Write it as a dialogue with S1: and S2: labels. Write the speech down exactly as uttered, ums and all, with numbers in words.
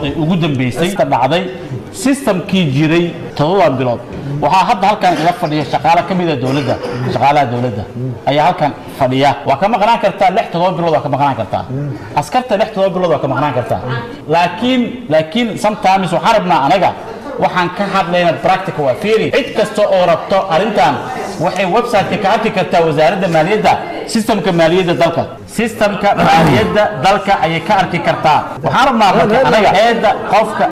S1: ee ugu dambeysay ka dhacday systemkii jiray todoba bilood waxaa hadda halkan ila fadhiya shaqaale ka mid ah dawladda shaqaalaha dawladda ayaa halkan fadhiya waa ka maqnaan kartaa lix todoba bilood waa ka maqnaan kartaa askarta lix todoba bilood waa ka maqnaan kartaa laakiin laakiin sometimes waxaan rabnaa anaga waxaan ka hadlaynaa practical waa theory cid kasta oo rabto arintan waxay website ka arki kartaa wasaaradda maaliyadda systemka maaliyadda dalka systemka maaliyadda dalka ayay ka arki kartaa waxaan rabnaa anaga eeda qofka